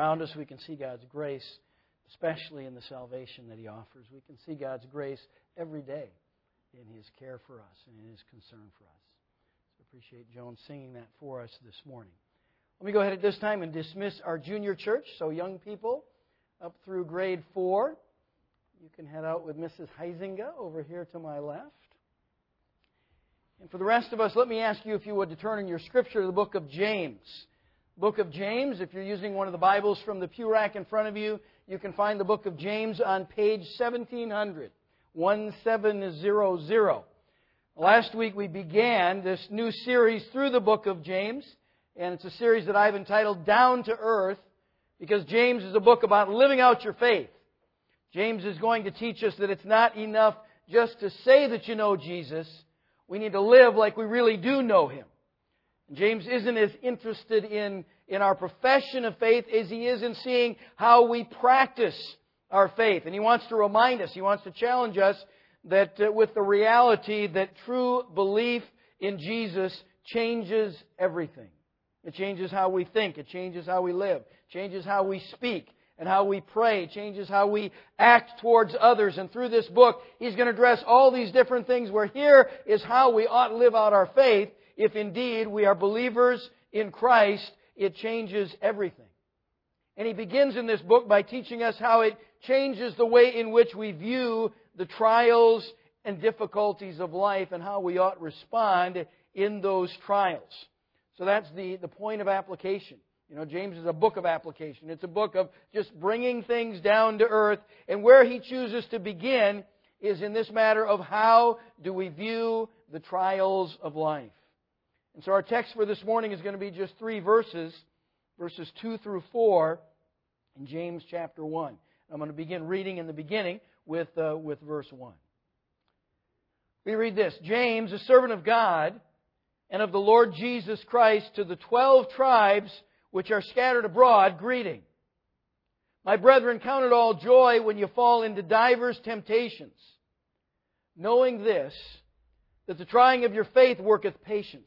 Around us, we can see God's grace, especially in the salvation that He offers. We can see God's grace every day in His care for us and in His concern for us. So I appreciate Joan singing that for us this morning. Let me go ahead at this time and dismiss our junior church. So young people up through grade 4, you can head out with Mrs. Heisinga over here to my left. And for the rest of us, let me ask you if you would to turn in your scripture to the book of James. Book of James, if you're using one of the Bibles from the pew rack in front of you, you can find the book of James on page 1700, 1700. Last week we began this new series through the book of James, and it's a series that I've entitled Down to Earth, because James is a book about living out your faith. James is going to teach us that it's not enough just to say that you know Jesus. We need to live like we really do know Him. James isn't as interested in our profession of faith as he is in seeing how we practice our faith. And he wants to remind us, he wants to challenge us that with the reality that true belief in Jesus changes everything. It changes how we think. It changes how we live. It changes how we speak and how we pray. It changes how we act towards others. And through this book, he's going to address all these different things where here is how we ought to live out our faith. If indeed we are believers in Christ, it changes everything. And he begins in this book by teaching us how it changes the way in which we view the trials and difficulties of life and how we ought to respond in those trials. So that's the point of application. You know, James is a book of application. It's a book of just bringing things down to earth. And where he chooses to begin is in this matter of how do we view the trials of life. And so our text for this morning is going to be just 3 verses, verses 2 through 4 in James chapter 1. I'm going to begin reading in the beginning with verse 1. We read this: James, a servant of God and of the Lord Jesus Christ, to the 12 tribes which are scattered abroad, greeting. My brethren, count it all joy when you fall into divers temptations, knowing this, that the trying of your faith worketh patience.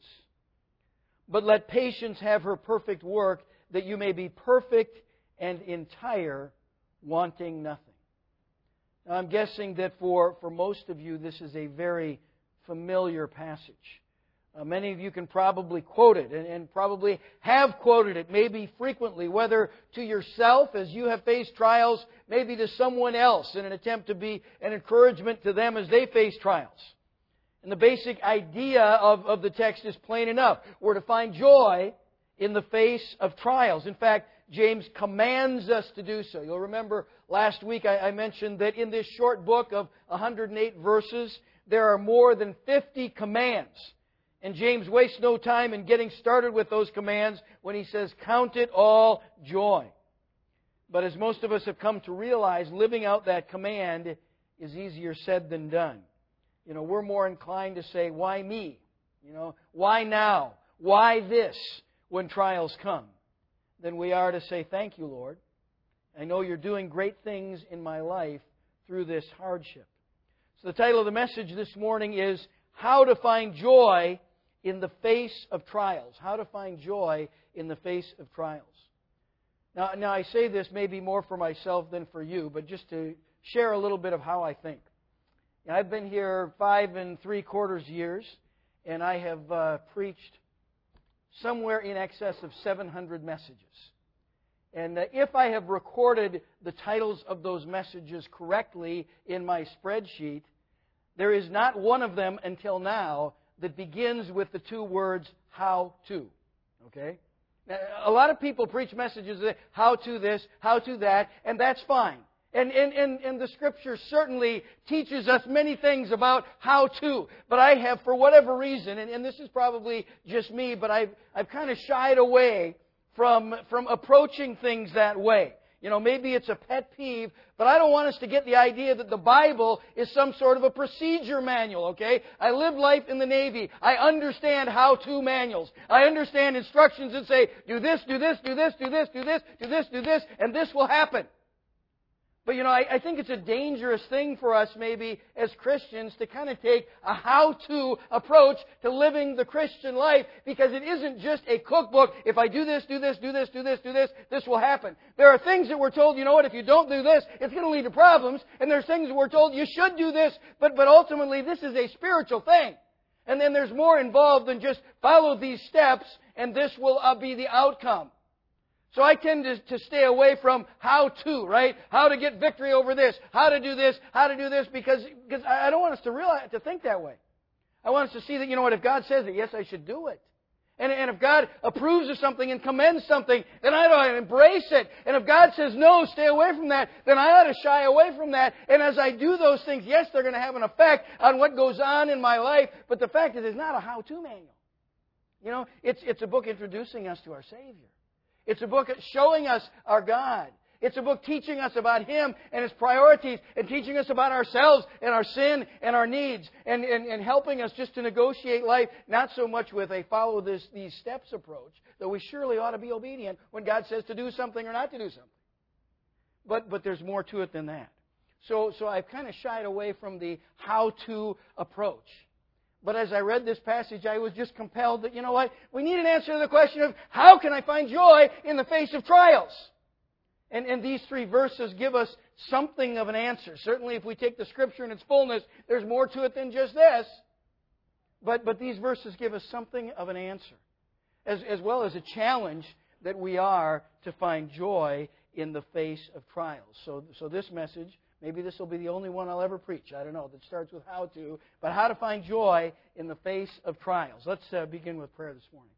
But let patience have her perfect work, that you may be perfect and entire, wanting nothing. Now, I'm guessing that for most of you, this is a very familiar passage. Many of you can probably quote it and probably have quoted it, maybe frequently, whether to yourself as you have faced trials, maybe to someone else in an attempt to be an encouragement to them as they face trials. And the basic idea of the text is plain enough. We're to find joy in the face of trials. In fact, James commands us to do so. You'll remember last week I mentioned that in this short book of 108 verses, there are more than 50 commands. And James wastes no time in getting started with those commands when he says, count it all joy. But as most of us have come to realize, living out that command is easier said than done. You know, we're more inclined to say, why me? You know, why now? Why this when trials come? Than we are to say, thank you, Lord. I know you're doing great things in my life through this hardship. So the title of the message this morning is How to Find Joy in the Face of Trials. How to find joy in the face of trials. Now I say this maybe more for myself than for you, but just to share a little bit of how I think. I've been here 5 3/4 years, and I have preached somewhere in excess of 700 messages. And if I have recorded the titles of those messages correctly in my spreadsheet, there is not one of them until now that begins with the 2 words, how to. Okay? Now, a lot of people preach messages that how to this, how to that, and that's fine. And the Scripture certainly teaches us many things about how to. But I have, for whatever reason, and this is probably just me, but I've kind of shied away from approaching things that way. You know, maybe it's a pet peeve, but I don't want us to get the idea that the Bible is some sort of a procedure manual, okay? I lived life in the Navy. I understand how-to manuals. I understand instructions that say, do this, do this, do this, do this, do this, do this, do this, and this will happen. But, I think it's a dangerous thing for us maybe as Christians to kind of take a how-to approach to living the Christian life, because it isn't just a cookbook. If I do this, do this, do this, do this, do this, this will happen. There are things that we're told, if you don't do this, it's going to lead to problems. And there's things that we're told you should do this, but ultimately this is a spiritual thing. And then there's more involved than just follow these steps and this will be the outcome. So I tend to stay away from how to, right? How to get victory over this, how to do this, because I don't want us to think that way. I want us to see that, if God says it, yes, I should do it. And if God approves of something and commends something, then I ought to embrace it. And if God says, no, stay away from that, then I ought to shy away from that. And as I do those things, yes, they're going to have an effect on what goes on in my life. But the fact is, it's not a how-to manual. It's a book introducing us to our Savior. It's a book showing us our God. It's a book teaching us about Him and His priorities, and teaching us about ourselves and our sin and our needs, and helping us just to negotiate life, not so much with a follow these steps approach, though we surely ought to be obedient when God says to do something or not to do something. But there's more to it than that. So I've kind of shied away from the how-to approach. But as I read this passage, I was just compelled that, we need an answer to the question of how can I find joy in the face of trials? And these 3 verses give us something of an answer. Certainly if we take the Scripture in its fullness, there's more to it than just this. But these verses give us something of an answer, as well as a challenge that we are to find joy in the face of trials. So this message, maybe this will be the only one I'll ever preach, I don't know, that starts with how to, but how to find joy in the face of trials. Let's begin with prayer this morning.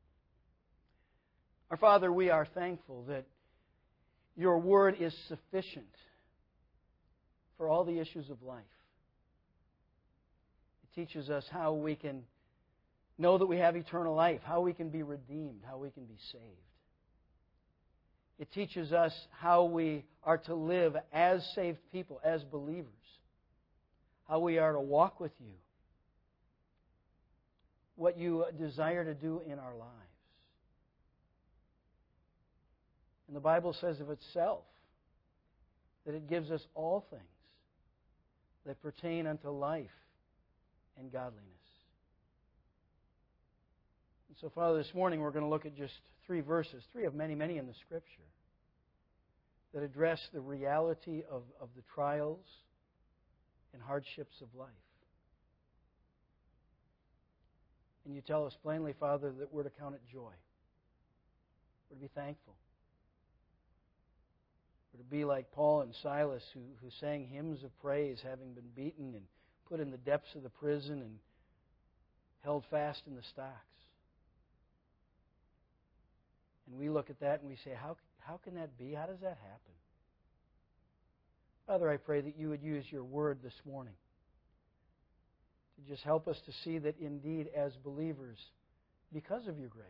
Our Father, we are thankful that Your Word is sufficient for all the issues of life. It teaches us how we can know that we have eternal life, how we can be redeemed, how we can be saved. It teaches us how we are to live as saved people, as believers, how we are to walk with You, what You desire to do in our lives. And the Bible says of itself that it gives us all things that pertain unto life and godliness. And so, Father, this morning we're going to look at just 3 verses, 3 of many, many in the Scripture, that address the reality of the trials and hardships of life. And You tell us plainly, Father, that we're to count it joy. We're to be thankful. We're to be like Paul and Silas, who sang hymns of praise, having been beaten and put in the depths of the prison and held fast in the stocks. And we look at that and we say, how can that be? How does that happen? Father, I pray that You would use Your Word this morning to just help us to see that indeed as believers, because of Your grace,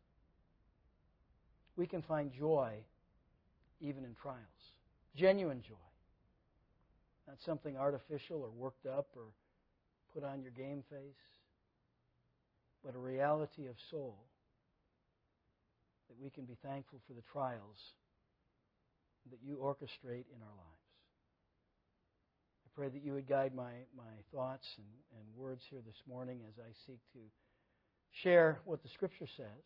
we can find joy even in trials. Genuine joy. Not something artificial or worked up or put on your game face, but a reality of soul, that we can be thankful for the trials that You orchestrate in our lives. I pray that You would guide my thoughts and words here this morning as I seek to share what the Scripture says,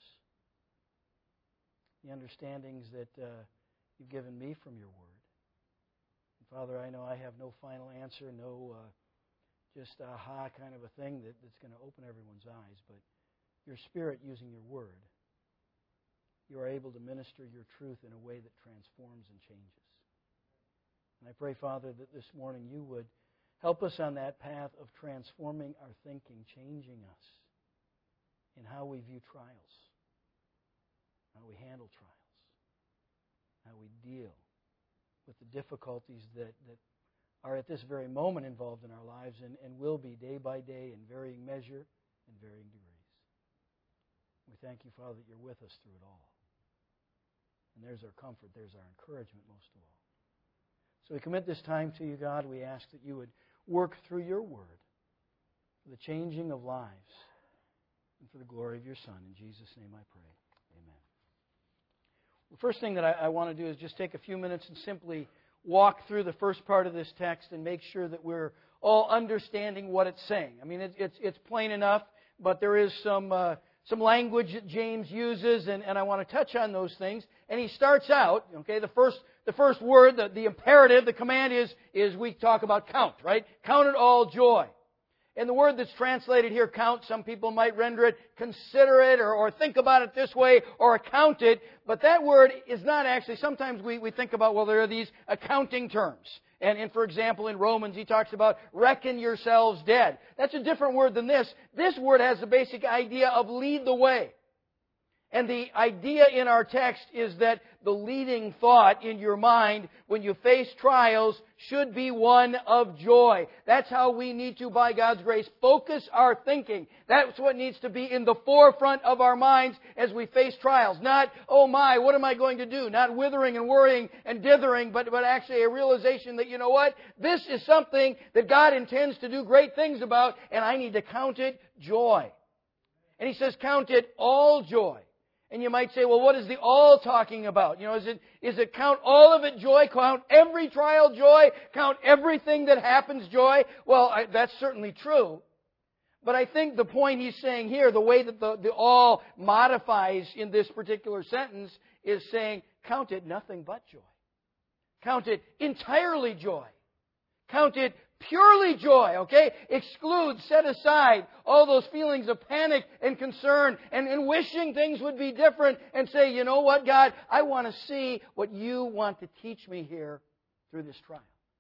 the understandings that You've given me from Your Word. And Father, I know I have no final answer, no just aha kind of a thing that's going to open everyone's eyes, but Your Spirit using Your Word, You are able to minister Your truth in a way that transforms and changes. And I pray, Father, that this morning You would help us on that path of transforming our thinking, changing us in how we view trials, how we handle trials, how we deal with the difficulties that are at this very moment involved in our lives and will be day by day in varying measure and varying degrees. We thank You, Father, that You're with us through it all. And there's our comfort, there's our encouragement most of all. So we commit this time to You, God. We ask that You would work through Your Word for the changing of lives and for the glory of Your Son. In Jesus' name I pray. Amen. The first thing that I want to do is just take a few minutes and simply walk through the first part of this text and make sure that we're all understanding what it's saying. I mean, it's plain enough, but there is some language that James uses, and I want to touch on those things. And he starts out, okay, the first word, the imperative, the command is we talk about count, right? Count it all joy. And the word that's translated here, count, some people might render it consider it or think about it this way or account it. But that word is not actually, sometimes we think about, well, there are these accounting terms. And for example, in Romans, he talks about reckon yourselves dead. That's a different word than this. This word has the basic idea of lead the way. And the idea in our text is that the leading thought in your mind when you face trials should be one of joy. That's how we need to, by God's grace, focus our thinking. That's what needs to be in the forefront of our minds as we face trials. Not, oh my, what am I going to do? Not withering and worrying and dithering, but actually a realization that, you know what? This is something that God intends to do great things about, and I need to count it joy. And he says, count it all joy. And you might say, well, what is the all talking about? You know, is it count all of it joy? Count every trial joy? Count everything that happens joy? Well, that's certainly true. But I think the point he's saying here, the way that the all modifies in this particular sentence, is saying, count it nothing but joy. Count it entirely joy. Count it purely joy, okay? Exclude, set aside all those feelings of panic and concern and wishing things would be different and say, you know what, God, I want to see what you want to teach me here through this trial.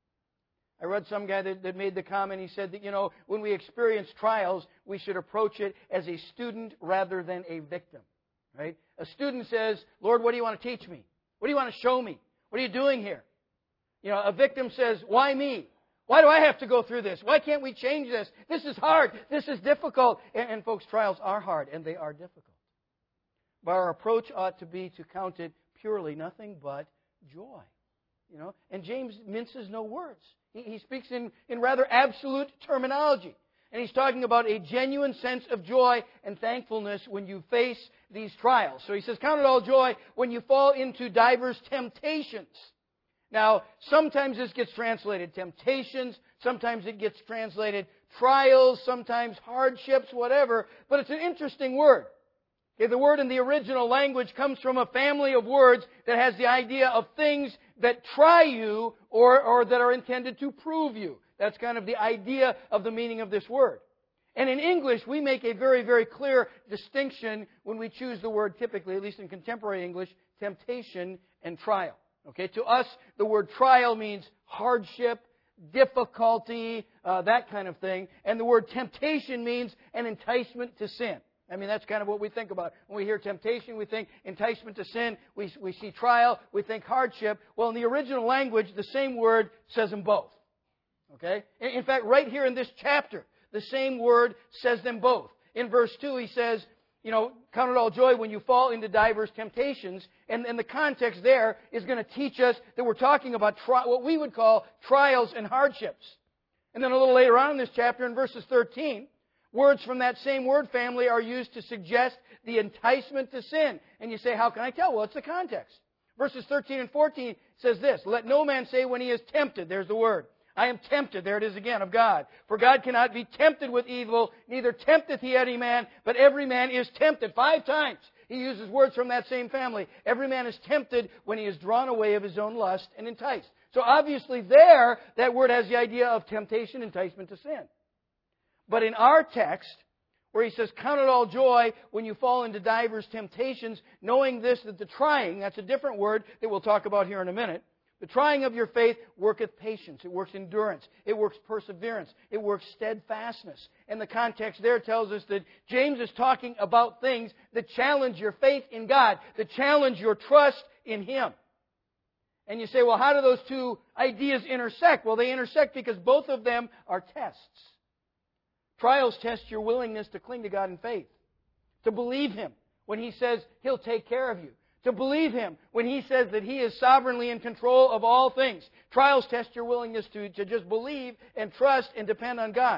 I read some guy that made the comment, he said that, you know, when we experience trials, we should approach it as a student rather than a victim, right? A student says, Lord, what do you want to teach me? What do you want to show me? What are you doing here? You know, a victim says, why me? Why do I have to go through this? Why can't we change this? This is hard. This is difficult. And folks, trials are hard and they are difficult. But our approach ought to be to count it purely nothing but joy. You know, and James minces no words. He speaks in rather absolute terminology. And he's talking about a genuine sense of joy and thankfulness when you face these trials. So he says, count it all joy when you fall into diverse temptations. Now, sometimes this gets translated temptations, sometimes it gets translated trials, sometimes hardships, whatever, but it's an interesting word. Okay, the word in the original language comes from a family of words that has the idea of things that try you or that are intended to prove you. That's kind of the idea of the meaning of this word. And in English, we make a very, very clear distinction when we choose the word typically, at least in contemporary English, temptation and trial. Okay, to us, the word trial means hardship, difficulty, that kind of thing. And the word temptation means an enticement to sin. I mean, that's kind of what we think about. When we hear temptation, we think enticement to sin. We see trial, we think hardship. Well, in the original language, the same word says them both. Okay? In fact, right here in this chapter, the same word says them both. In verse 2, he says, you know, count it all joy when you fall into diverse temptations. And the context there is going to teach us that we're talking about what we would call trials and hardships. And then a little later on in this chapter, in verses 13, words from that same word family are used to suggest the enticement to sin. And you say, how can I tell? Well, it's the context. Verses 13 and 14 says this, let no man say when he is tempted, there's the word, I am tempted, there it is again, of God. For God cannot be tempted with evil, neither tempteth he any man, but every man is tempted. 5 times he uses words from that same family. Every man is tempted when he is drawn away of his own lust and enticed. So obviously there, that word has the idea of temptation, enticement to sin. But in our text, where he says, count it all joy when you fall into divers temptations, knowing this, that the trying, that's a different word that we'll talk about here in a minute, the trying of your faith worketh patience. It works endurance. It works perseverance. It works steadfastness. And the context there tells us that James is talking about things that challenge your faith in God, that challenge your trust in Him. And you say, well, how do those two ideas intersect? Well, they intersect because both of them are tests. Trials test your willingness to cling to God in faith, to believe Him when He says He'll take care of you, to believe Him when He says that He is sovereignly in control of all things. Trials test your willingness to just believe and trust and depend on God.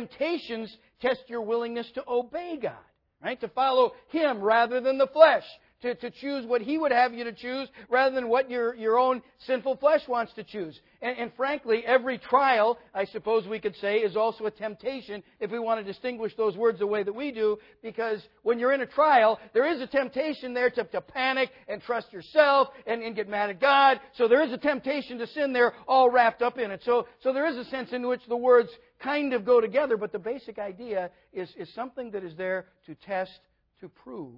Temptations test your willingness to obey God, right? To follow Him rather than the flesh, to choose what He would have you to choose rather than what your own sinful flesh wants to choose. And frankly, every trial, I suppose we could say, is also a temptation if we want to distinguish those words the way that we do, because when you're in a trial, there is a temptation there to panic and trust yourself and get mad at God. So there is a temptation to sin there all wrapped up in it. So there is a sense in which the words kind of go together, but the basic idea is something that is there to test, to prove,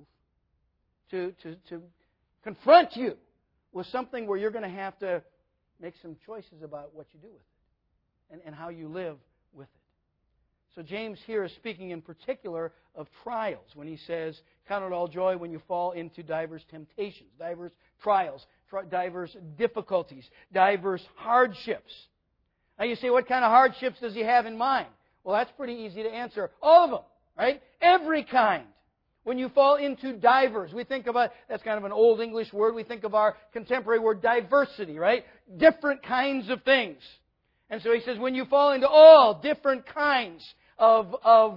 to confront you with something where you're going to have to make some choices about what you do with it and how you live with it. So James here is speaking in particular of trials when he says, count it all joy when you fall into diverse temptations, diverse trials, diverse difficulties, diverse hardships. Now you say, what kind of hardships does he have in mind? Well, that's pretty easy to answer. All of them, right? Every kind. When you fall into divers, we think about, that's kind of an old English word, we think of our contemporary word diversity, right? Different kinds of things. And so he says, when you fall into all different kinds of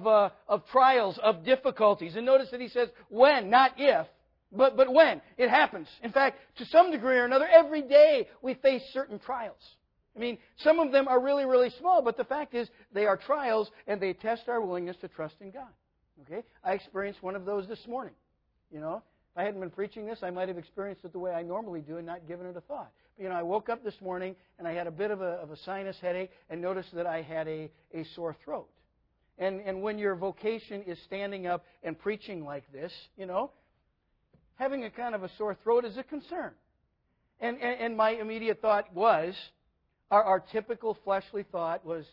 trials, of difficulties. And notice that he says when, not if, but when. It happens. In fact, to some degree or another, every day we face certain trials. I mean, some of them are really, really small, but the fact is they are trials and they test our willingness to trust in God. Okay? I experienced one of those this morning. You know, if I hadn't been preaching this, I might have experienced it the way I normally do and not given it a thought. But, I woke up this morning and I had a bit of a sinus headache and noticed that I had a sore throat. And when your vocation is standing up and preaching like this, having a kind of a sore throat is a concern. And my immediate thought was, our typical fleshly thought was,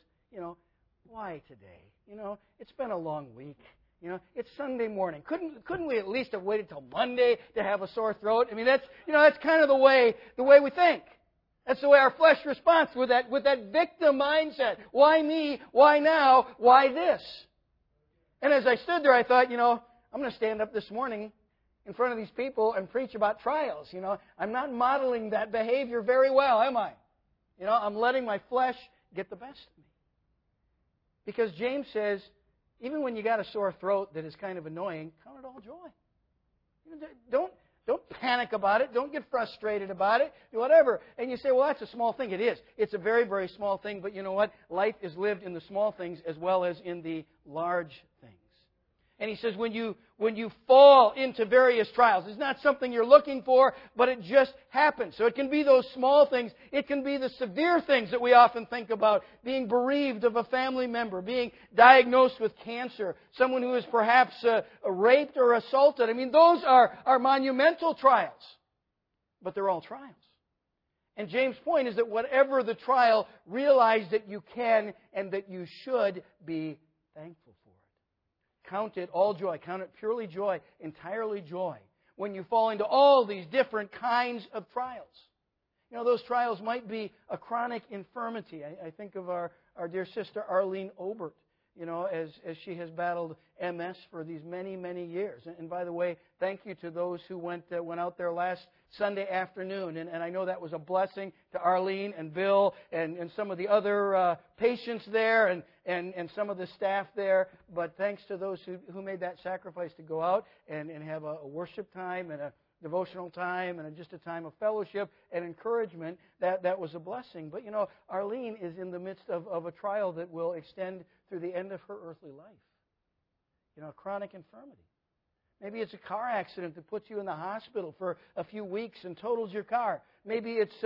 why today? It's been a long week. It's Sunday morning. Couldn't we at least have waited till Monday to have a sore throat? I mean, that's kind of the way we think. That's the way our flesh responds with that victim mindset. Why me? Why now? Why this? And as I stood there, I thought, I'm going to stand up this morning in front of these people and preach about trials. I'm not modeling that behavior very well, am I? I'm letting my flesh get the best of me. Because James says, even when you got a sore throat that is kind of annoying, count it all joy. Don't panic about it. Don't get frustrated about it. Whatever. And you say, well, that's a small thing. It is. It's a very, very small thing. But you know what? Life is lived in the small things as well as in the large things. And he says, when you fall into various trials, it's not something you're looking for, but it just happens. So it can be those small things. It can be the severe things that we often think about. Being bereaved of a family member, being diagnosed with cancer, someone who is perhaps raped or assaulted. I mean, those are monumental trials. But they're all trials. And James' point is that whatever the trial, realize that you can and that you should be thankful for. Count it all joy. Count it purely joy, entirely joy, when you fall into all these different kinds of trials. Those trials might be a chronic infirmity. I think of our dear sister Arlene Obert, as she has battled MS for these many, many years. And by the way, thank you to those who went out there last Sunday afternoon. And I know that was a blessing to Arlene and Bill and some of the other patients there and some of the staff there. But thanks to those who made that sacrifice to go out and have a worship time and a devotional time and just a time of fellowship and encouragement, that was a blessing. But, Arlene is in the midst of a trial that will extend through the end of her earthly life. A chronic infirmity. Maybe it's a car accident that puts you in the hospital for a few weeks and totals your car. Maybe it's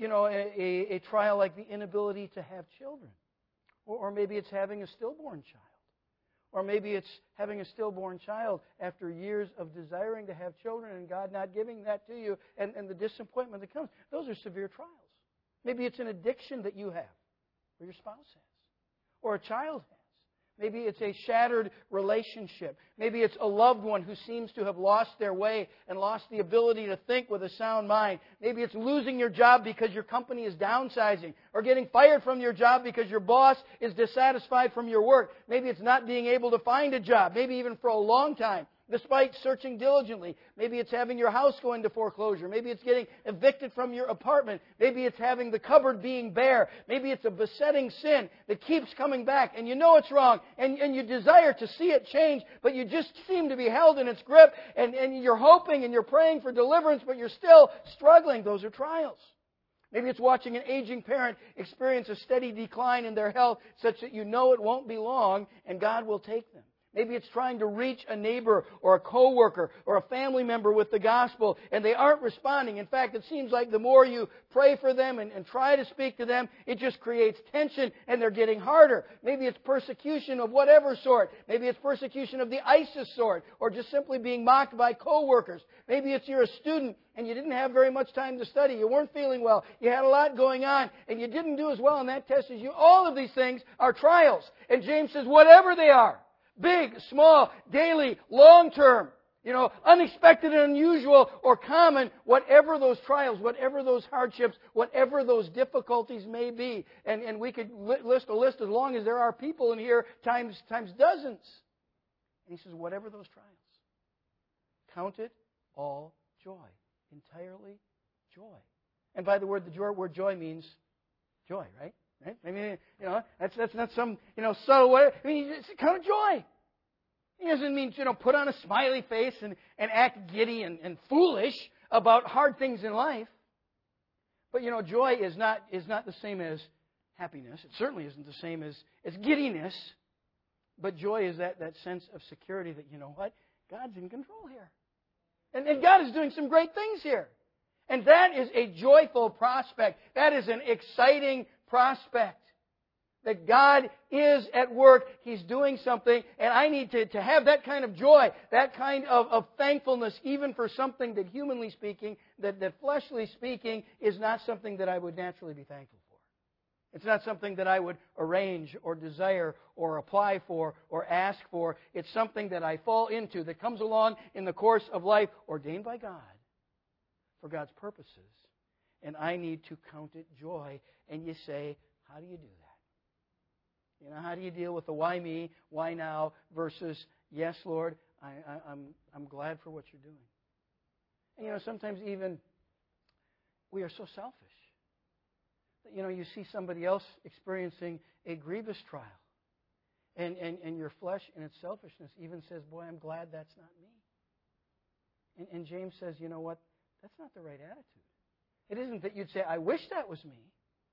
a trial like the inability to have children. Or maybe it's having a stillborn child. Or maybe it's having a stillborn child after years of desiring to have children and God not giving that to you and the disappointment that comes. Those are severe trials. Maybe it's an addiction that you have or your spouse has or a child has. Maybe it's a shattered relationship. Maybe it's a loved one who seems to have lost their way and lost the ability to think with a sound mind. Maybe it's losing your job because your company is downsizing, or getting fired from your job because your boss is dissatisfied from your work. Maybe it's not being able to find a job, maybe even for a long time. despite searching diligently. Maybe it's having your house go into foreclosure. Maybe it's getting evicted from your apartment. Maybe it's having the cupboard being bare. Maybe it's a besetting sin that keeps coming back, and you know it's wrong, and you desire to see it change, but you just seem to be held in its grip, and you're hoping and you're praying for deliverance, but you're still struggling. Those are trials. Maybe it's watching an aging parent experience a steady decline in their health such that you know it won't be long and God will take them. Maybe it's trying to reach a neighbor or a coworker or a family member with the gospel and they aren't responding. In fact, it seems like the more you pray for them and try to speak to them, it just creates tension and they're getting harder. Maybe it's persecution of whatever sort. Maybe it's persecution of the ISIS sort or just simply being mocked by coworkers. Maybe it's you're a student and you didn't have very much time to study. You weren't feeling well. You had a lot going on and you didn't do as well on that test as you. All of these things are trials. And James says, whatever they are, big, small, daily, long-term, unexpected and unusual or common, whatever those trials, whatever those hardships, whatever those difficulties may be. And we could list a list as long as there are people in here times dozens. And he says, whatever those trials, count it all joy. Entirely joy. And by the word, the word joy means joy, right? Right? I mean, that's not some, subtle way. I mean, it's kind of joy. It doesn't mean, put on a smiley face and act giddy and foolish about hard things in life. But, joy is not the same as happiness. It certainly isn't the same as giddiness. But joy is that sense of security that, you know what? God's in control here. And God is doing some great things here. And that is a joyful prospect. That is an exciting prospect. That God is at work. He's doing something. And I need to have that kind of joy, that kind of thankfulness, even for something that humanly speaking, that fleshly speaking, is not something that I would naturally be thankful for. It's not something that I would arrange or desire or apply for or ask for. It's something that I fall into, that comes along in the course of life, ordained by God for God's purposes. And I need to count it joy. And you say, how do you do that? How do you deal with the why me, why now, versus, yes, Lord, I'm glad for what you're doing. And sometimes even we are so selfish. You see somebody else experiencing a grievous trial. And your flesh in its selfishness even says, boy, I'm glad that's not me. And James says, you know what? That's not the right attitude. It isn't that you'd say, I wish that was me.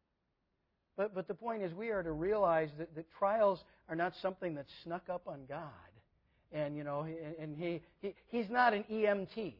But the point is, we are to realize that trials are not something that's snuck up on God. And, and he's not an EMT,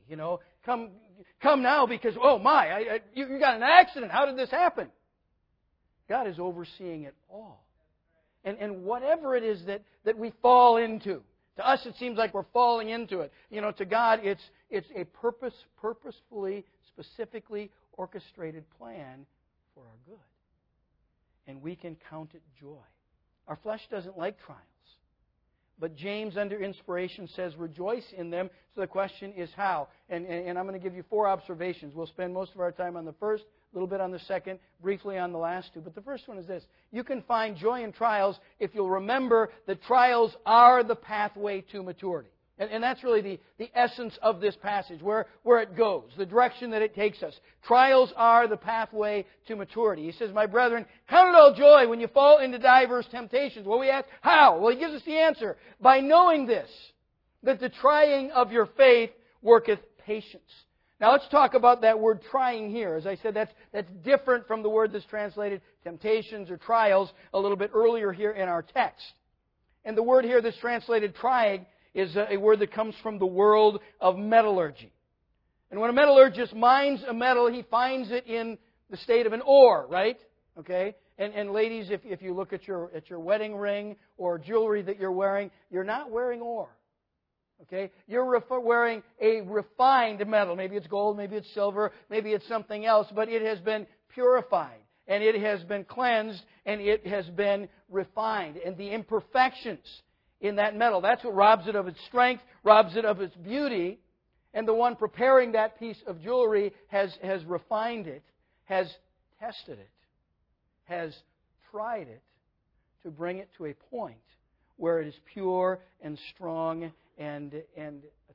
Come now because, oh my, you got an accident. How did this happen? God is overseeing it all. And whatever it is that we fall into, to us it seems like we're falling into it. To God it's a purposefully, specifically orchestrated plan for our good. And we can count it joy. Our flesh doesn't like trials. But James, under inspiration, says rejoice in them. So the question is how? And I'm going to give you 4 observations. We'll spend most of our time on the first, a little bit on the second, briefly on the last 2. But the first one is this. You can find joy in trials if you'll remember that trials are the pathway to maturity. And that's really the essence of this passage, where it goes, the direction that it takes us. Trials are the pathway to maturity. He says, my brethren, count it all joy when you fall into diverse temptations. Well, we ask, how? Well, he gives us the answer. By knowing this, that the trying of your faith worketh patience. Now, let's talk about that word trying here. As I said, that's different from the word that's translated temptations or trials a little bit earlier here in our text. And the word here that's translated trying is a word that comes from the world of metallurgy. And when a metallurgist mines a metal, he finds it in the state of an ore, right? Okay? And ladies, if you look at your wedding ring or jewelry that you're wearing, you're not wearing ore. Okay? You're wearing a refined metal. Maybe it's gold, maybe it's silver, maybe it's something else, but it has been purified, and it has been cleansed, and it has been refined. And the imperfections in that metal, that's what robs it of its strength, robs it of its beauty. And the one preparing that piece of jewelry has refined it, has tested it, has tried it to bring it to a point where it is pure and strong and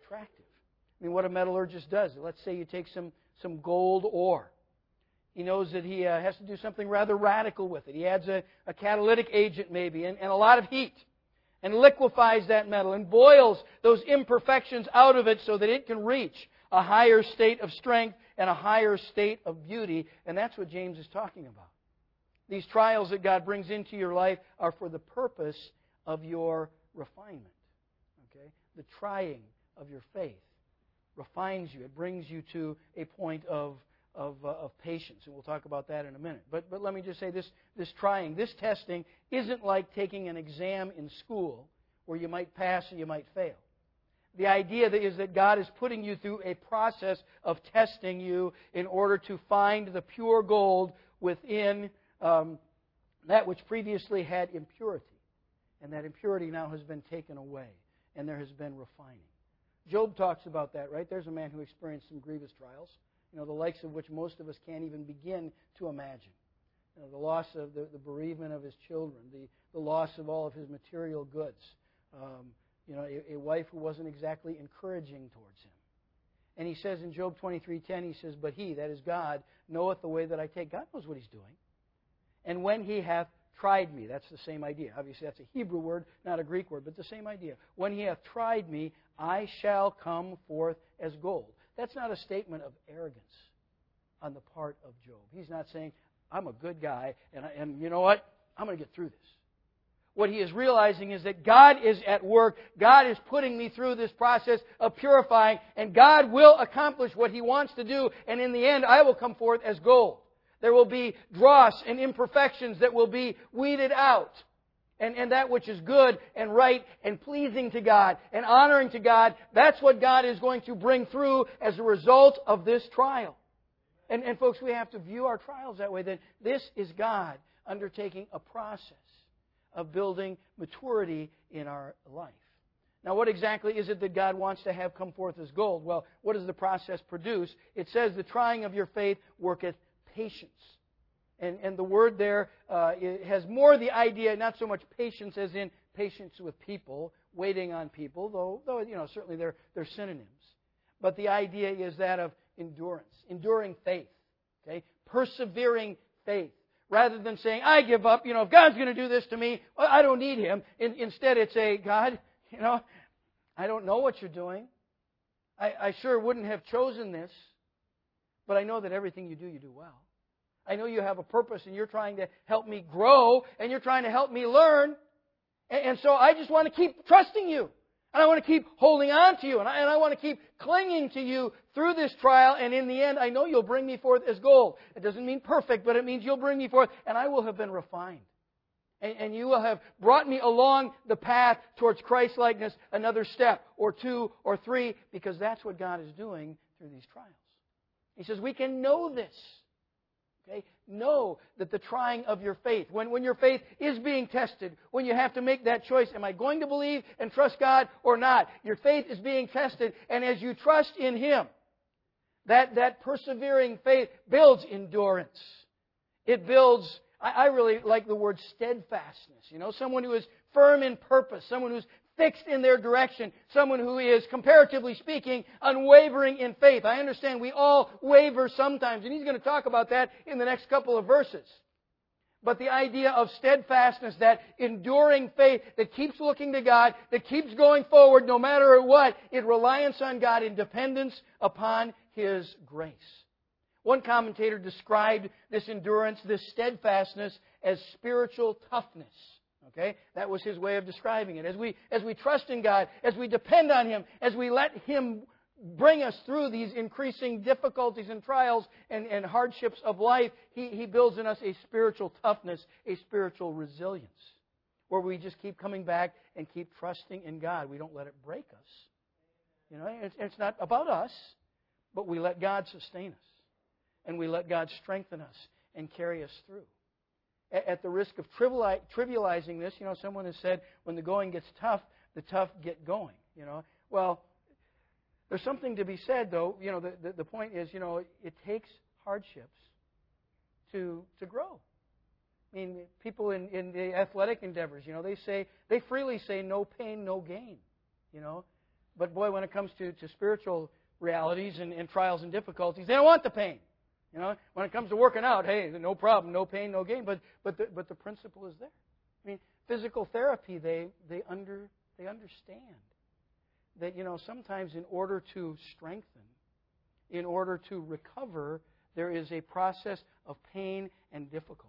attractive. I mean, what a metallurgist does. Let's say you take some gold ore. He knows that he has to do something rather radical with it. He adds a catalytic agent maybe and a lot of heat and liquefies that metal and boils those imperfections out of it so that it can reach a higher state of strength and a higher state of beauty. And that's what James is talking about. These trials that God brings into your life are for the purpose of your refinement. Okay? The trying of your faith refines you. It brings you to a point of patience, and we'll talk about that in a minute. But let me just say this trying, this testing isn't like taking an exam in school where you might pass or you might fail. The idea is that God is putting you through a process of testing you in order to find the pure gold within that which previously had impurity. And that impurity now has been taken away, and there has been refining. Job talks about that, right? There's a man who experienced some grievous trials, the likes of which most of us can't even begin to imagine. The loss of the bereavement of his children, the loss of all of his material goods, a wife who wasn't exactly encouraging towards him. And he says in Job 23:10, he says, "But he," that is God, "knoweth the way that I take." God knows what he's doing. "And when he hath tried me," that's the same idea. Obviously, that's a Hebrew word, not a Greek word, but the same idea. "When he hath tried me, I shall come forth as gold." That's not a statement of arrogance on the part of Job. He's not saying, "I'm a good guy, and you know what? I'm going to get through this." What he is realizing is that God is at work. God is putting me through this process of purifying, and God will accomplish what He wants to do, and in the end, I will come forth as gold. There will be dross and imperfections that will be weeded out. And that which is good and right and pleasing to God and honoring to God, that's what God is going to bring through as a result of this trial. And folks, we have to view our trials that way, that this is God undertaking a process of building maturity in our life. Now, what exactly is it that God wants to have come forth as gold? Well, what does the process produce? It says the trying of your faith worketh patience. And the word there it has more the idea, not so much patience as in patience with people, waiting on people, though certainly they're synonyms. But the idea is that of endurance, enduring faith, okay, persevering faith. Rather than saying, "I give up, if God's going to do this to me, well, I don't need Him." Instead, it's a, "God, I don't know what you're doing. I sure wouldn't have chosen this, but I know that everything you do well. I know you have a purpose, and you're trying to help me grow, and you're trying to help me learn. And so I just want to keep trusting you. And I want to keep holding on to you. And I want to keep clinging to you through this trial. And in the end, I know you'll bring me forth as gold." It doesn't mean perfect, but it means you'll bring me forth, and I will have been refined. And you will have brought me along the path towards Christ-likeness another step or two or three, because that's what God is doing through these trials. He says we can know this. Okay? Know that the trying of your faith, when your faith is being tested, when you have to make that choice, am I going to believe and trust God or not? Your faith is being tested, and as you trust in Him, that persevering faith builds endurance. It builds, I really like the word steadfastness. Someone who is firm in purpose, someone who's fixed in their direction, someone who is, comparatively speaking, unwavering in faith. I understand we all waver sometimes, and he's going to talk about that in the next couple of verses. But the idea of steadfastness, that enduring faith that keeps looking to God, that keeps going forward no matter what, in reliance on God, in dependence upon His grace. One commentator described this endurance, this steadfastness, as spiritual toughness. Okay? That was his way of describing it. As we trust in God, as we depend on Him, as we let Him bring us through these increasing difficulties and trials and hardships of life, He builds in us a spiritual toughness, a spiritual resilience, where we just keep coming back and keep trusting in God. We don't let it break us. It's not about us, but we let God sustain us. And we let God strengthen us and carry us through. At the risk of trivializing this, someone has said, when the going gets tough, the tough get going. Well, there's something to be said, though. The point is, it takes hardships to grow. I mean, people in the athletic endeavors, they freely say no pain, no gain. But boy, when it comes to spiritual realities and trials and difficulties, they don't want the pain. You know, when it comes to working out, hey, no problem, no pain, no gain. But the principle is there. I mean, physical therapy, they understand that, you know, sometimes in order to strengthen, in order to recover, there is a process of pain and difficulty.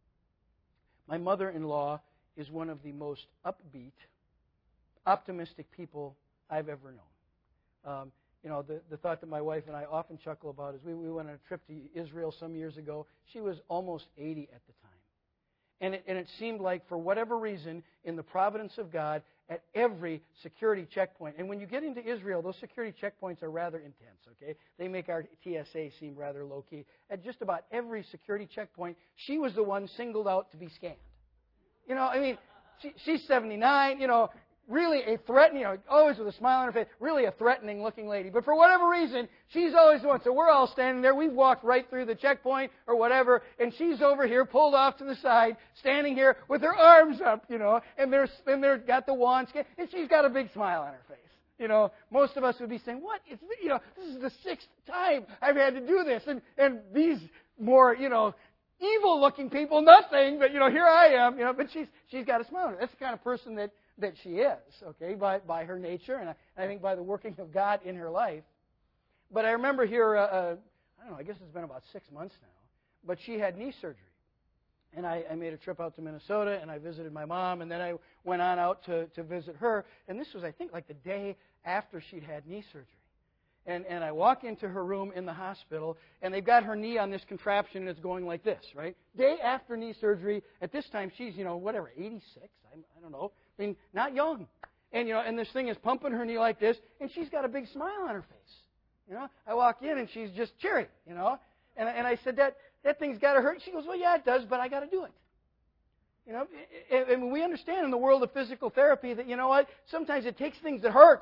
My mother-in-law is one of the most upbeat, optimistic people I've ever known. You know, the thought that my wife and I often chuckle about is we went on a trip to Israel some years ago. She was almost 80 at the time. And it seemed like, for whatever reason, in the providence of God, at every security checkpoint. And when you get into Israel, those security checkpoints are rather intense, okay? They make our TSA seem rather low-key. At just about every security checkpoint, she was the one singled out to be scanned. You know, I mean, she's 79, you know, really a threatening, you know, always with a smile on her face, really a threatening-looking lady. But for whatever reason, she's always the one. So we're all standing there. We've walked right through the checkpoint or whatever, and she's over here, pulled off to the side, standing here with her arms up, you know, and they're got the wand, and she's got a big smile on her face. You know, most of us would be saying, what? It's, you know, this is the 6th time I've had to do this, and these more, you know, evil-looking people, nothing, but, you know, here I am, you know, but she's got a smile on her. That's the kind of person that she is, okay, by her nature, and I think by the working of God in her life. But I remember here, I don't know, I guess it's been about 6 months now, but she had knee surgery. And I made a trip out to Minnesota, and I visited my mom, and then I went on out to visit her. And this was, I think, like the day after she'd had knee surgery. And I walk into her room in the hospital, and they've got her knee on this contraption, and it's going like this, right? Day after knee surgery. At this time, she's, you know, whatever, 86? I don't know. I mean, not young. And, you know, and this thing is pumping her knee like this, and she's got a big smile on her face. You know, I walk in, and she's just cheery, you know. And I said, that thing's got to hurt. She goes, well, yeah, it does, but I got to do it. You know, and we understand in the world of physical therapy that, you know what, sometimes it takes things that hurt.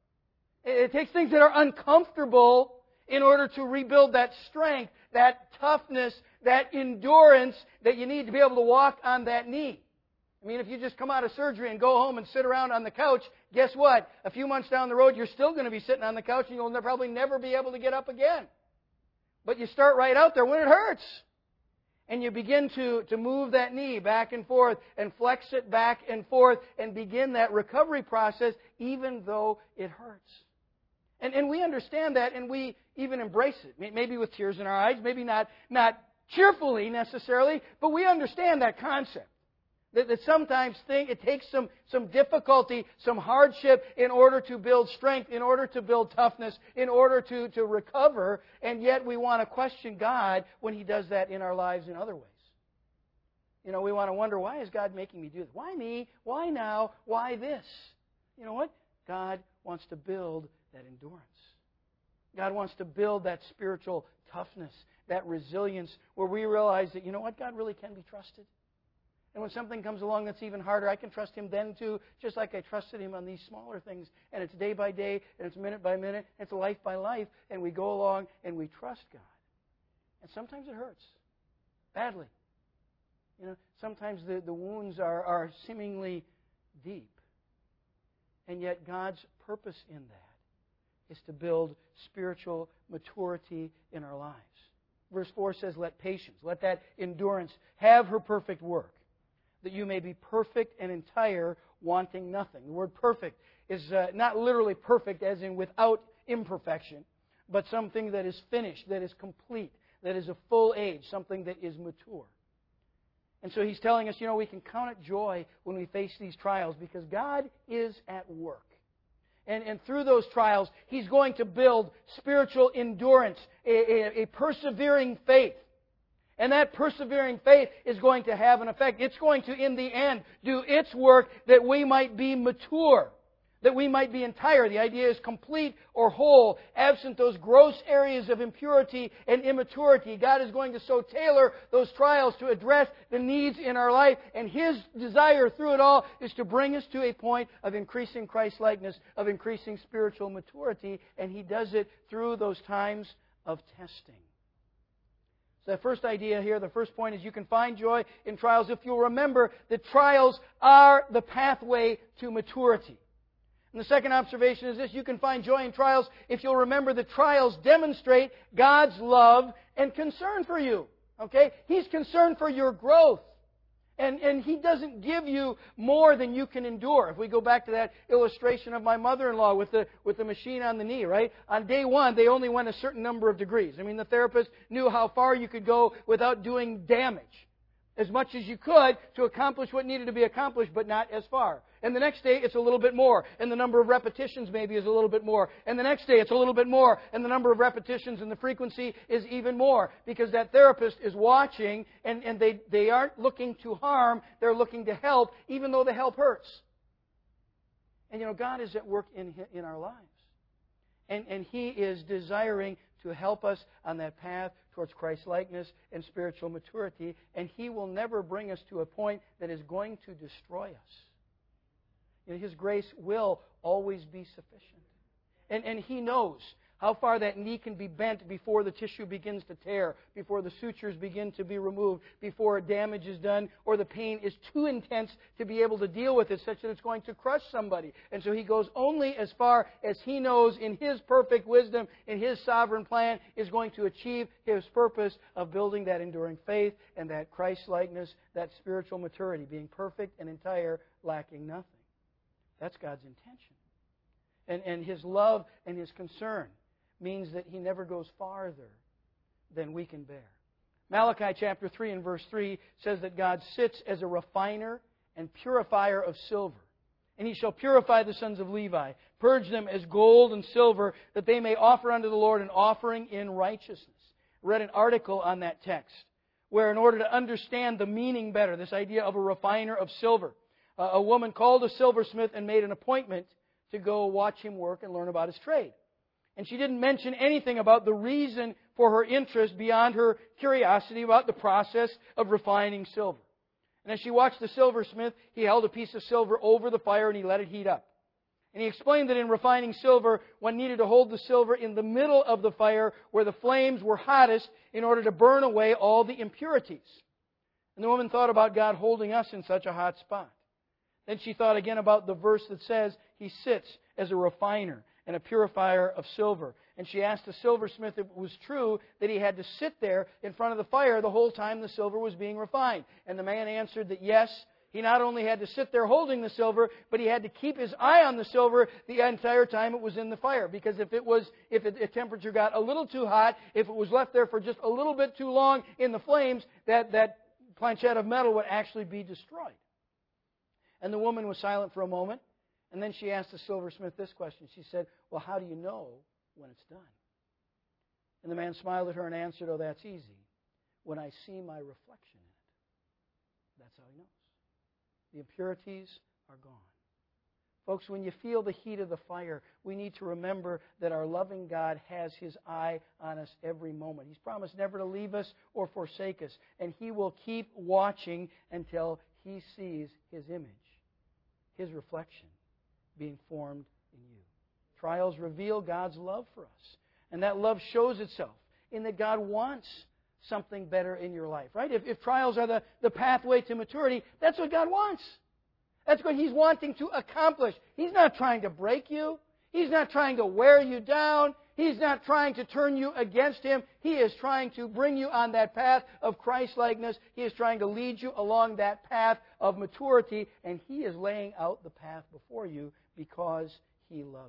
It takes things that are uncomfortable in order to rebuild that strength, that toughness, that endurance that you need to be able to walk on that knee. I mean, if you just come out of surgery and go home and sit around on the couch, guess what? A few months down the road, you're still going to be sitting on the couch and you'll probably never be able to get up again. But you start right out there when it hurts. And you begin to move that knee back and forth and flex it back and forth and begin that recovery process even though it hurts. And we understand that, and we even embrace it. Maybe with tears in our eyes, maybe not cheerfully necessarily, but we understand that concept. That sometimes it takes some difficulty, some hardship in order to build strength, in order to build toughness, in order to recover, and yet we want to question God when He does that in our lives in other ways. You know, we want to wonder, why is God making me do this? Why me? Why now? Why this? You know what? God wants to build that endurance. God wants to build that spiritual toughness, that resilience, where we realize that, you know what, God really can be trusted. And when something comes along that's even harder, I can trust Him then too, just like I trusted Him on these smaller things. And it's day by day, and it's minute by minute, and it's life by life, and we go along and we trust God. And sometimes it hurts badly. You know, sometimes the wounds are seemingly deep. And yet God's purpose in that is to build spiritual maturity in our lives. Verse 4 says, let patience, let that endurance have her perfect work, that you may be perfect and entire, wanting nothing. The word perfect is not literally perfect as in without imperfection, but something that is finished, that is complete, that is a full age, something that is mature. And so He's telling us, you know, we can count it joy when we face these trials because God is at work. And through those trials, He's going to build spiritual endurance, a persevering faith. And that persevering faith is going to have an effect. It's going to, in the end, do its work that we might be mature, that we might be entire. The idea is complete or whole, absent those gross areas of impurity and immaturity. God is going to so tailor those trials to address the needs in our life. And His desire through it all is to bring us to a point of increasing Christ-likeness, of increasing spiritual maturity. And He does it through those times of testing. So the first idea here, the first point is you can find joy in trials if you'll remember that trials are the pathway to maturity. And the second observation is this: you can find joy in trials if you'll remember that trials demonstrate God's love and concern for you. Okay? He's concerned for your growth. And He doesn't give you more than you can endure. If we go back to that illustration of my mother-in-law with the machine on the knee, right? On day one, they only went a certain number of degrees. I mean, the therapist knew how far you could go without doing damage. As much as you could to accomplish what needed to be accomplished, but not as far. And the next day, it's a little bit more. And the number of repetitions maybe is a little bit more. And the next day, it's a little bit more. And the number of repetitions and the frequency is even more. Because that therapist is watching, and they aren't looking to harm. They're looking to help, even though the help hurts. And God is at work in our lives. And He is desiring to help us on that path towards Christ-likeness and spiritual maturity. And He will never bring us to a point that is going to destroy us. His grace will always be sufficient. And He knows how far that knee can be bent before the tissue begins to tear, before the sutures begin to be removed, before damage is done, or the pain is too intense to be able to deal with it, such that it's going to crush somebody. And so He goes only as far as He knows in His perfect wisdom, in His sovereign plan, is going to achieve His purpose of building that enduring faith and that Christ-likeness, that spiritual maturity, being perfect and entire, lacking nothing. That's God's intention. And His love and His concern means that He never goes farther than we can bear. Malachi chapter 3 and verse 3 says that God sits as a refiner and purifier of silver. And He shall purify the sons of Levi, purge them as gold and silver, that they may offer unto the Lord an offering in righteousness. I read an article on that text, where in order to understand the meaning better, this idea of a refiner of silver, a woman called a silversmith and made an appointment to go watch him work and learn about his trade. And she didn't mention anything about the reason for her interest beyond her curiosity about the process of refining silver. And as she watched the silversmith, he held a piece of silver over the fire and he let it heat up. And he explained that in refining silver, one needed to hold the silver in the middle of the fire where the flames were hottest in order to burn away all the impurities. And the woman thought about God holding us in such a hot spot. Then she thought again about the verse that says He sits as a refiner and a purifier of silver. And she asked the silversmith if it was true that he had to sit there in front of the fire the whole time the silver was being refined. And the man answered that yes, he not only had to sit there holding the silver, but he had to keep his eye on the silver the entire time it was in the fire. Because if the temperature got a little too hot, if it was left there for just a little bit too long in the flames, that planchette of metal would actually be destroyed. And the woman was silent for a moment. And then she asked the silversmith this question. She said, well, how do you know when it's done? And the man smiled at her and answered, oh, that's easy. When I see my reflection in it. That's how he knows. The impurities are gone. Folks, when you feel the heat of the fire, we need to remember that our loving God has His eye on us every moment. He's promised never to leave us or forsake us. And He will keep watching until He sees His image, His reflection, being formed in you. Trials reveal God's love for us. And that love shows itself in that God wants something better in your life, right? If trials are the pathway to maturity, that's what God wants. That's what He's wanting to accomplish. He's not trying to break you. He's not trying to wear you down. He's not trying to turn you against Him. He is trying to bring you on that path of Christ-likeness. He is trying to lead you along that path of maturity, and He is laying out the path before you because He loves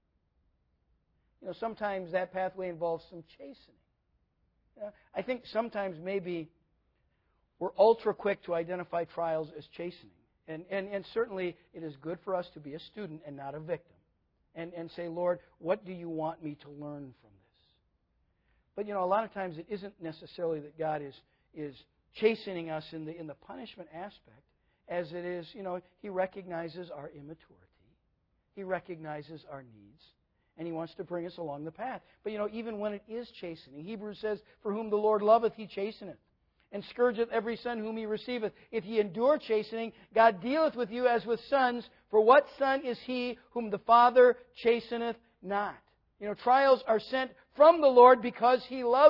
you. Sometimes that pathway involves some chastening. I think sometimes maybe we're ultra quick to identify trials as chastening. And certainly it is good for us to be a student and not a victim. And say, Lord, what do you want me to learn from this? But, a lot of times it isn't necessarily that God is chastening us in the punishment aspect, as it is, He recognizes our immaturity. He recognizes our needs. And He wants to bring us along the path. But, even when it is chastening, Hebrews says, for whom the Lord loveth, He chasteneth, and scourgeth every son whom He receiveth. If ye endure chastening, God dealeth with you as with sons. For what son is he whom the Father chasteneth not? Trials are sent from the Lord because He loves us.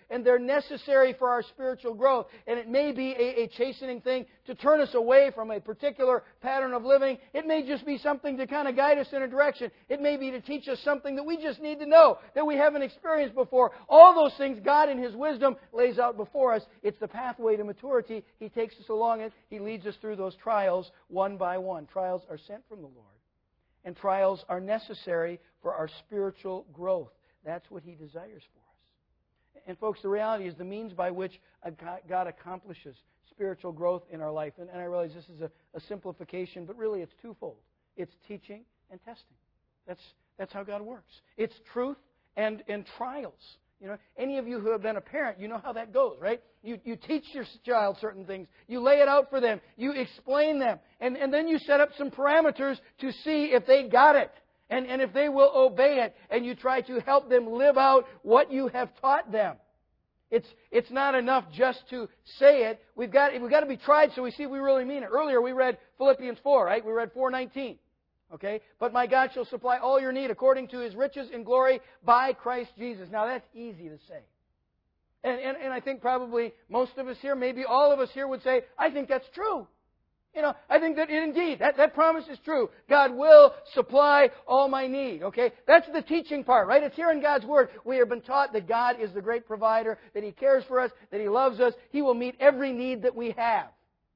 and they're necessary for our spiritual growth. And it may be a chastening thing to turn us away from a particular pattern of living. It may just be something to kind of guide us in a direction. It may be to teach us something that we just need to know, that we haven't experienced before. All those things God in His wisdom lays out before us. It's the pathway to maturity. He takes us along it. He leads us through those trials one by one. Trials are sent from the Lord. And trials are necessary for our spiritual growth. That's what He desires for us. And folks, the reality is the means by which God accomplishes spiritual growth in our life. And I realize this is a simplification, but really it's twofold. It's teaching and testing. That's how God works. It's truth and trials. You know, any of you who have been a parent, you know how that goes, right? You teach your child certain things. You lay it out for them. You explain them. And then you set up some parameters to see if they got it. And if they will obey it. And you try to help them live out what you have taught them. It's not enough just to say it. We've got to be tried so we see if we really mean it. Earlier we read Philippians 4, right? We read 4:19. Okay? But my God shall supply all your need according to His riches in glory by Christ Jesus. Now that's easy to say. And I think probably most of us here, maybe all of us here would say, I think that's true. You know, I think that indeed, that promise is true. God will supply all my need. Okay? That's the teaching part, right? It's here in God's Word. We have been taught that God is the great provider, that He cares for us, that He loves us. He will meet every need that we have.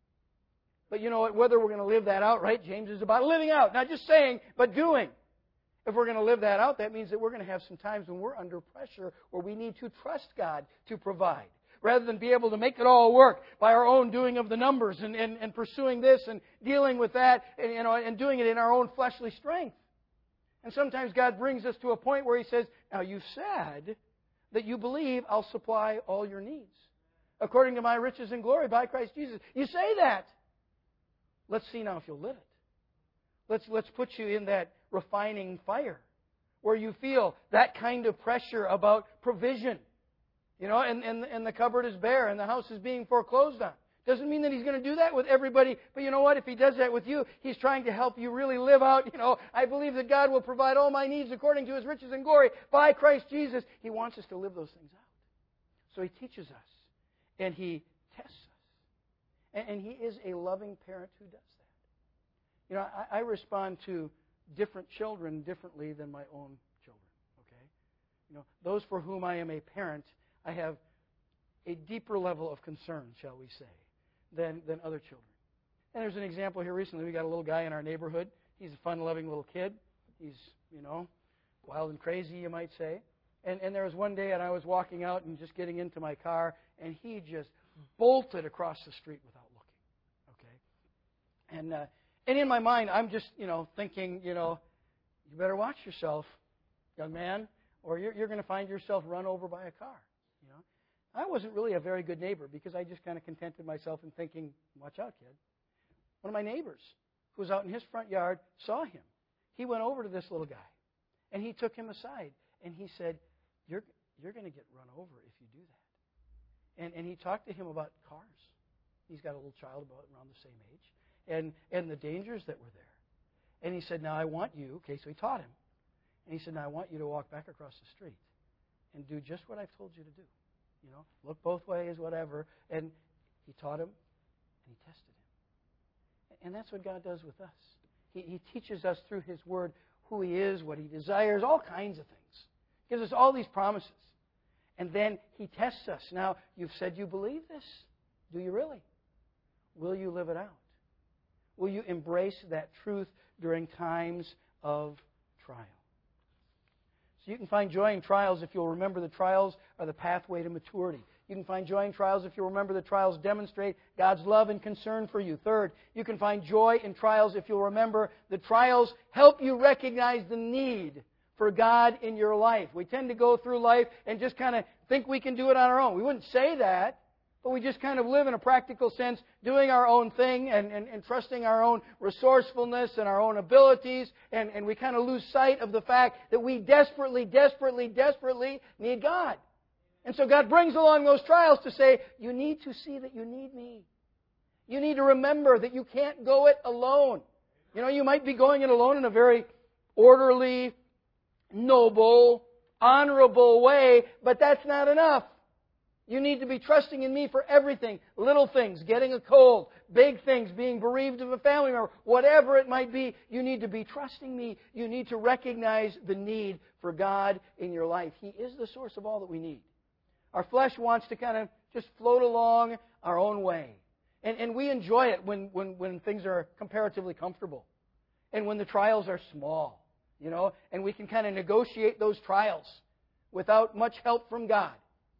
But you know what? Whether we're going to live that out, right? James is about living out. Not just saying, but doing. If we're going to live that out, that means that we're going to have some times when we're under pressure where we need to trust God to provide. Rather than be able to make it all work by our own doing of the numbers and pursuing this and dealing with that and doing it in our own fleshly strength. And sometimes God brings us to a point where He says, now you've said that you believe I'll supply all your needs according to my riches and glory by Christ Jesus. You say that. Let's see now if you'll live it. Let's put you in that refining fire where you feel that kind of pressure about provision. You know, and the cupboard is bare and the house is being foreclosed on. Doesn't mean that He's going to do that with everybody. But you know what? If He does that with you, He's trying to help you really live out, I believe that God will provide all my needs according to His riches and glory by Christ Jesus. He wants us to live those things out. So He teaches us and He tests us. And He is a loving parent who does that. You know, I respond to different children differently than my own children. Okay? You know, those for whom I am a parent, I have a deeper level of concern, shall we say, than other children. And there's an example here recently. We got a little guy in our neighborhood. He's a fun-loving little kid. He's, wild and crazy, you might say. And there was one day, and I was walking out and just getting into my car, and he just bolted across the street without looking. Okay? And in my mind, I'm just, thinking, you better watch yourself, young man, or you're going to find yourself run over by a car. I wasn't really a very good neighbor because I just kind of contented myself in thinking, watch out, kid. One of my neighbors who was out in his front yard saw him. He went over to this little guy, and he took him aside, and he said, you're going to get run over if you do that. And he talked to him about cars. He's got a little child about around the same age, and the dangers that were there. And he said, now I want you, okay, so he taught him. And he said, now I want you to walk back across the street and do just what I've told you to do. Look both ways, whatever. And he taught him, and he tested him. And that's what God does with us. He teaches us through His Word who He is, what He desires, all kinds of things. He gives us all these promises. And then He tests us. Now, you've said you believe this. Do you really? Will you live it out? Will you embrace that truth during times of trial? So you can find joy in trials if you'll remember the trials are the pathway to maturity. You can find joy in trials if you'll remember the trials demonstrate God's love and concern for you. Third, you can find joy in trials if you'll remember the trials help you recognize the need for God in your life. We tend to go through life and just kind of think we can do it on our own. We wouldn't say that, but we just kind of live in a practical sense, doing our own thing and trusting our own resourcefulness and our own abilities, and we kind of lose sight of the fact that we desperately, desperately, desperately need God. And so God brings along those trials to say, you need to see that you need me. You need to remember that you can't go it alone. You might be going it alone in a very orderly, noble, honorable way, but that's not enough. You need to be trusting in me for everything. Little things, getting a cold. Big things, being bereaved of a family member. Whatever it might be, you need to be trusting me. You need to recognize the need for God in your life. He is the source of all that we need. Our flesh wants to kind of just float along our own way. And we enjoy it when things are comparatively comfortable. And when the trials are small, and we can kind of negotiate those trials without much help from God.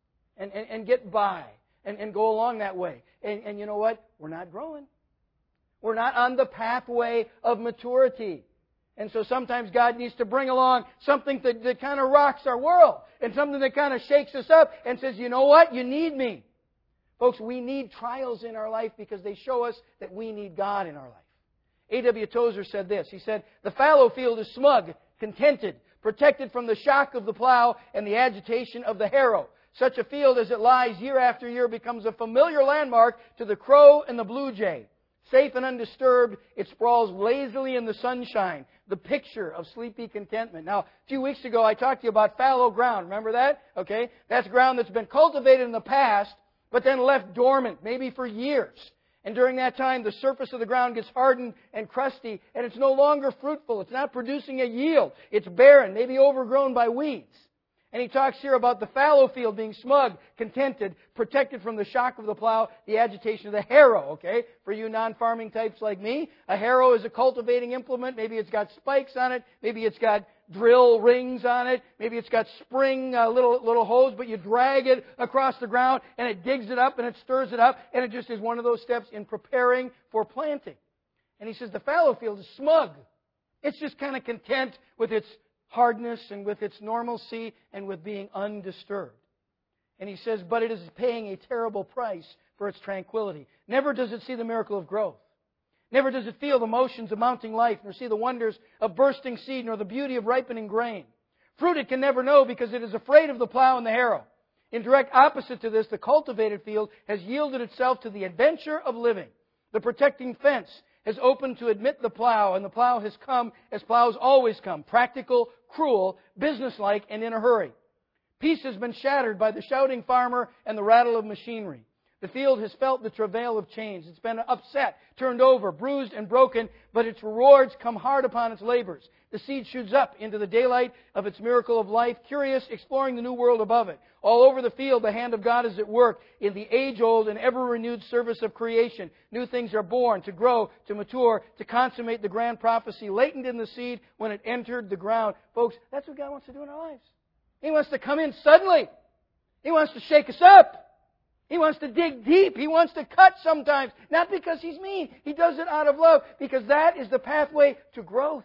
And get by and go along that way. And you know what? We're not growing. We're not on the pathway of maturity. And so sometimes God needs to bring along something that kind of rocks our world and something that kind of shakes us up and says, you know what? You need me. Folks, we need trials in our life because they show us that we need God in our life. A.W. Tozer said this. He said, the fallow field is smug, contented, protected from the shock of the plow and the agitation of the harrow. Such a field as it lies year after year becomes a familiar landmark to the crow and the blue jay. Safe and undisturbed, it sprawls lazily in the sunshine, the picture of sleepy contentment. Now, a few weeks ago I talked to you about fallow ground. Remember that? Okay? That's ground that's been cultivated in the past, but then left dormant, maybe for years. And during that time, the surface of the ground gets hardened and crusty, and it's no longer fruitful. It's not producing a yield. It's barren, maybe overgrown by weeds. And he talks here about the fallow field being smug, contented, protected from the shock of the plow, the agitation of the harrow, okay? For you non-farming types like me, a harrow is a cultivating implement. Maybe it's got spikes on it. Maybe it's got drill rings on it. Maybe it's got spring little hoes, but you drag it across the ground and it digs it up and it stirs it up, and it just is one of those steps in preparing for planting. And he says the fallow field is smug. It's just kind of content with its hardness and with its normalcy and with being undisturbed. And he says, but it is paying a terrible price for its tranquility. Never does it see the miracle of growth. Never does it feel the motions of mounting life, nor see the wonders of bursting seed, nor the beauty of ripening grain. Fruit it can never know because it is afraid of the plow and the harrow. In direct opposite to this, the cultivated field has yielded itself to the adventure of living. The protecting fence has opened to admit the plow, and the plow has come as plows always come, practical, cruel, businesslike, and in a hurry. Peace has been shattered by the shouting farmer and the rattle of machinery. The field has felt the travail of change. It's been upset, turned over, bruised and broken, but its rewards come hard upon its labors. The seed shoots up into the daylight of its miracle of life, curious, exploring the new world above it. All over the field, the hand of God is at work in the age-old and ever-renewed service of creation. New things are born to grow, to mature, to consummate the grand prophecy latent in the seed when it entered the ground. Folks, that's what God wants to do in our lives. He wants to come in suddenly. He wants to shake us up. He wants to dig deep. He wants to cut sometimes. Not because He's mean. He does it out of love because that is the pathway to growth.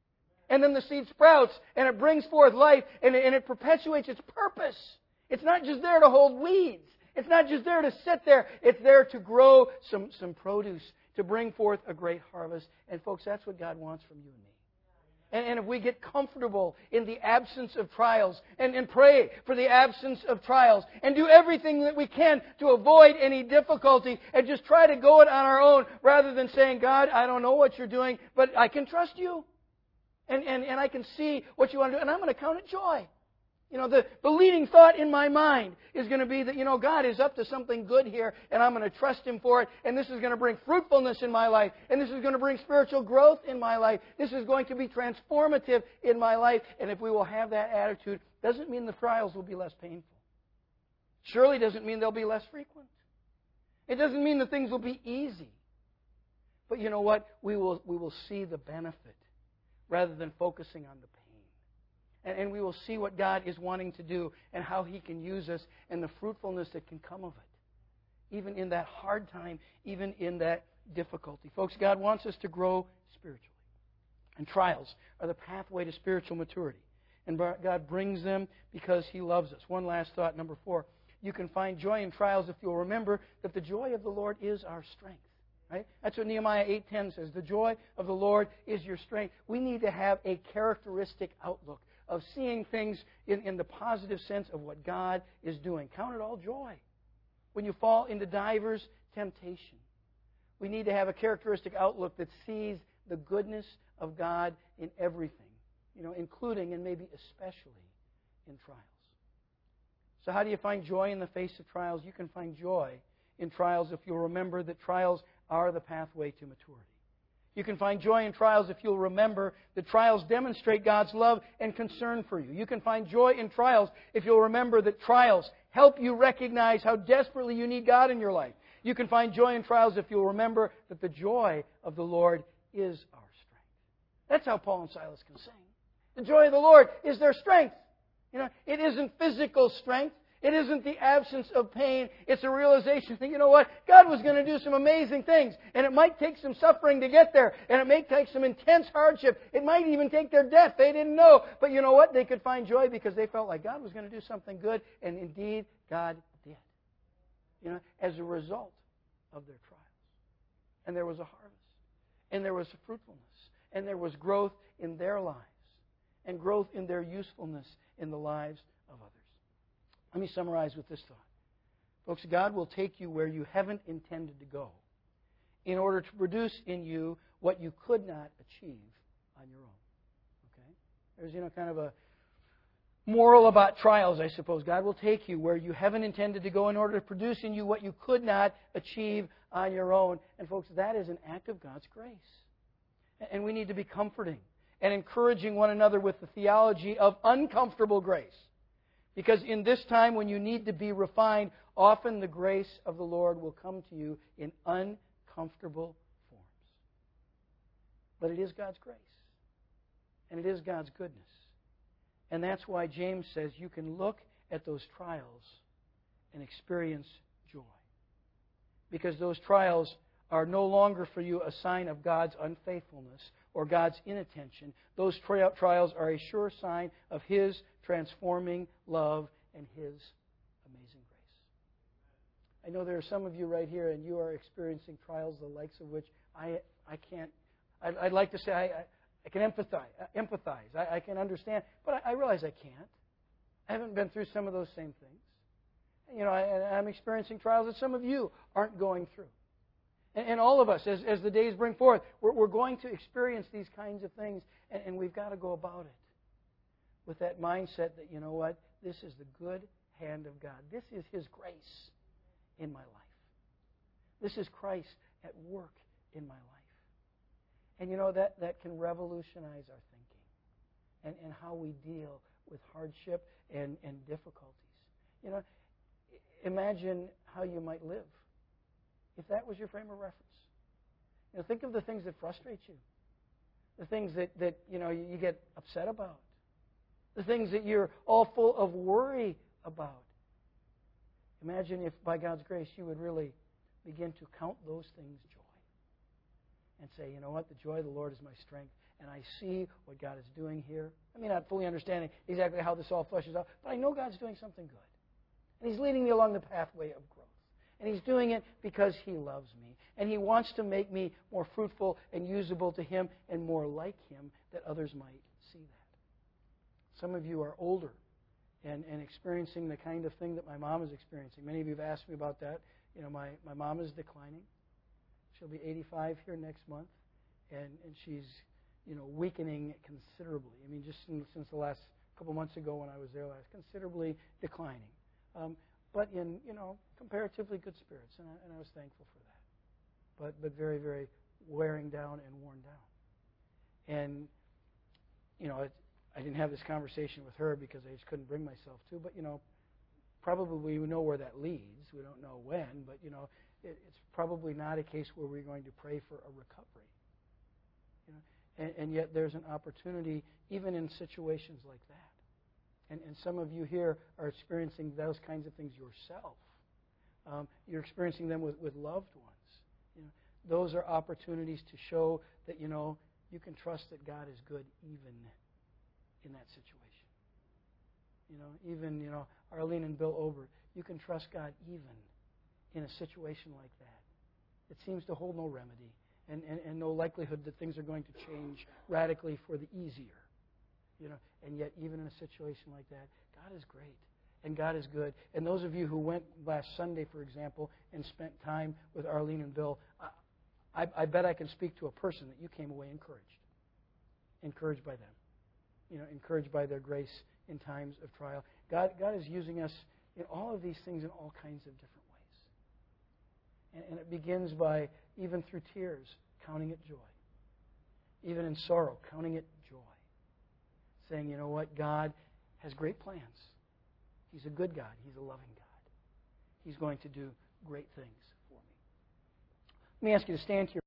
And then the seed sprouts and it brings forth life and it perpetuates its purpose. It's not just there to hold weeds. It's not just there to sit there. It's there to grow some produce, to bring forth a great harvest. And folks, that's what God wants from you and me. And if we get comfortable in the absence of trials and pray for the absence of trials and do everything that we can to avoid any difficulty and just try to go it on our own rather than saying, God, I don't know what you're doing, but I can trust you. And I can see what you want to do, and I'm going to count it joy. The leading thought in my mind is going to be that, God is up to something good here, and I'm going to trust Him for it, and this is going to bring fruitfulness in my life, and this is going to bring spiritual growth in my life. This is going to be transformative in my life, and if we will have that attitude, doesn't mean the trials will be less painful. Surely doesn't mean they'll be less frequent. It doesn't mean that things will be easy. But you know what? We will see the benefit rather than focusing on the pain. And we will see what God is wanting to do and how He can use us and the fruitfulness that can come of it. Even in that hard time, even in that difficulty. Folks, God wants us to grow spiritually. And trials are the pathway to spiritual maturity. And God brings them because He loves us. One last thought, number 4. You can find joy in trials if you'll remember that the joy of the Lord is our strength. Right? That's what Nehemiah 8:10 says. The joy of the Lord is your strength. We need to have a characteristic outlook of seeing things in the positive sense of what God is doing. Count it all joy when you fall into divers temptation. We need to have a characteristic outlook that sees the goodness of God in everything, including and maybe especially in trials. So how do you find joy in the face of trials? You can find joy in trials if you'll remember that trials are the pathway to maturity. You can find joy in trials if you'll remember that trials demonstrate God's love and concern for you. You can find joy in trials if you'll remember that trials help you recognize how desperately you need God in your life. You can find joy in trials if you'll remember that the joy of the Lord is our strength. That's how Paul and Silas can sing. The joy of the Lord is their strength. It isn't physical strength. It isn't the absence of pain. It's a realization that, you know what? God was going to do some amazing things. And it might take some suffering to get there. And it may take some intense hardship. It might even take their death. They didn't know. But you know what? They could find joy because they felt like God was going to do something good. And indeed, God did. As a result of their trials. And there was a harvest. And there was a fruitfulness. And there was growth in their lives. And growth in their usefulness in the lives of others. Let me summarize with this thought. Folks, God will take you where you haven't intended to go in order to produce in you what you could not achieve on your own. Okay? There's, kind of a moral about trials, I suppose. God will take you where you haven't intended to go in order to produce in you what you could not achieve on your own. And folks, that is an act of God's grace. And we need to be comforting and encouraging one another with the theology of uncomfortable grace. Because in this time when you need to be refined, often the grace of the Lord will come to you in uncomfortable forms. But it is God's grace. And it is God's goodness. And that's why James says you can look at those trials and experience joy. Because those trials are no longer for you a sign of God's unfaithfulness or God's inattention. Those trials are a sure sign of His transforming love and His amazing grace. I know there are some of you right here and you are experiencing trials the likes of which I can't. I'd like to say I can empathize. I can understand, but I realize I can't. I haven't been through some of those same things. I'm experiencing trials that some of you aren't going through. And all of us, as the days bring forth, we're going to experience these kinds of things, and we've got to go about it with that mindset that, you know what, this is the good hand of God. This is His grace in my life. This is Christ at work in my life. And that can revolutionize our thinking and how we deal with hardship and difficulties. Imagine how you might live if that was your frame of reference. Think of the things that frustrate you. The things that you get upset about. The things that you're all full of worry about. Imagine if, by God's grace, you would really begin to count those things joy. And say, you know what, the joy of the Lord is my strength. And I see what God is doing here. I may not fully understand exactly how this all fleshes out, but I know God's doing something good. And He's leading me along the pathway of growth. And He's doing it because He loves me. And He wants to make me more fruitful and usable to Him and more like Him that others might see that. Some of you are older and experiencing the kind of thing that my mom is experiencing. Many of you have asked me about that. My mom is declining. She'll be 85 here next month. And she's, weakening considerably. I mean, just since the last couple months ago when I was there last, considerably declining. But in, comparatively good spirits, and I was thankful for that. But very, very wearing down and worn down. And, I didn't have this conversation with her because I just couldn't bring myself to, but, probably we know where that leads. We don't know when, but, it's probably not a case where we're going to pray for a recovery. And yet there's an opportunity even in situations like that. And some of you here are experiencing those kinds of things yourself. You're experiencing them with loved ones. Those are opportunities to show that, you can trust that God is good even in that situation. Even, Arlene and Bill Ober, you can trust God even in a situation like that. It seems to hold no remedy and no likelihood that things are going to change radically for the easier. And yet even in a situation like that, God is great and God is good. And those of you who went last Sunday, for example, and spent time with Arlene and Bill, I bet I can speak to a person that you came away encouraged by them, encouraged by their grace in times of trial. God is using us in all of these things in all kinds of different ways. And it begins by, even through tears, counting it joy. Even in sorrow, counting it joy. Saying, you know what? God has great plans. He's a good God. He's a loving God. He's going to do great things for me. Let me ask you to stand here.